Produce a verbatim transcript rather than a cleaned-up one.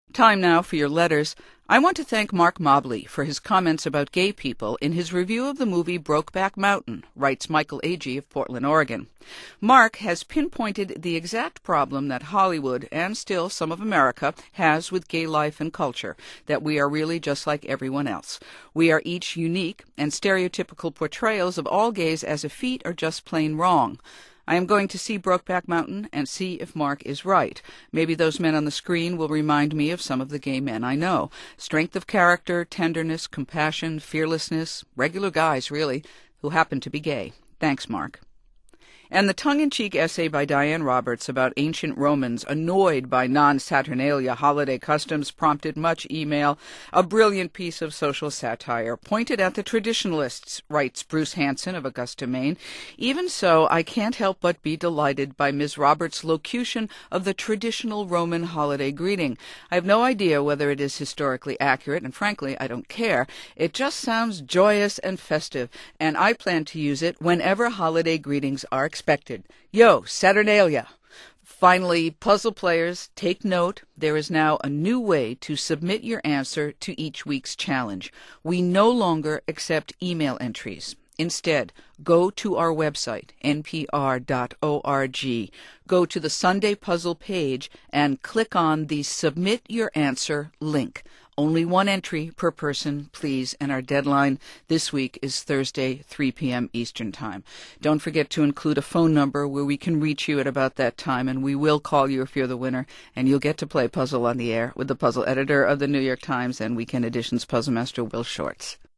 Time now for your letters. I want to thank Mark Mobley for his comments about gay people in his review of the movie Brokeback Mountain, writes Michael Agee of Portland, Oregon. Mark has pinpointed the exact problem that Hollywood, and still some of America, has with gay life and culture, that we are really just like everyone else. We are each unique, and stereotypical portrayals of all gays as effete are just plain wrong. I am going to see Brokeback Mountain and see if Mark is right. Maybe those men on the screen will remind me of some of the gay men I know. Strength of character, tenderness, compassion, fearlessness, regular guys, really, who happen to be gay. Thanks, Mark. And the tongue-in-cheek essay by Diane Roberts about ancient Romans annoyed by non-Saturnalia holiday customs prompted much email. A brilliant piece of social satire pointed at the traditionalists, writes Bruce Hanson of Augusta, Maine. Even so, I can't help but be delighted by Miz Roberts' locution of the traditional Roman holiday greeting. I have no idea whether it is historically accurate, and frankly, I don't care. It just sounds joyous and festive, and I plan to use it whenever holiday greetings are expected. Expected. Yo, Saturnalia! Finally, puzzle players, take note. There is now a new way to submit your answer to each week's challenge. We no longer accept email entries. Instead, go to our website, n p r dot org. Go to the Sunday Puzzle page and click on the Submit Your Answer link. Only one entry per person, please, and our deadline this week is Thursday, three p.m. Eastern Time. Don't forget to include a phone number where we can reach you at about that time, and we will call you if you're the winner, and you'll get to play Puzzle on the Air with the puzzle editor of the New York Times and Weekend Edition's puzzle master, Will Shortz.